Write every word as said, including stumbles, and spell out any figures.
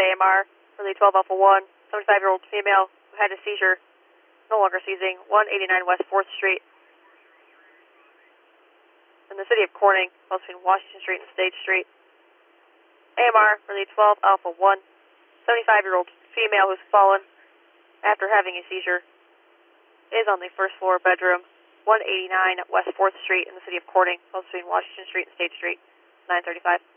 A M R for the twelve Alpha one, seventy-five-year-old female who had a seizure, no longer seizing, one eighty-nine West fourth Street in the city of Corning, between Washington Street and State Street. A M R for the twelve Alpha one, seventy-five-year-old female who's fallen after having a seizure, is on the first floor bedroom, one eighty-nine West fourth Street in the city of Corning, between Washington Street and State Street, nine thirty-five.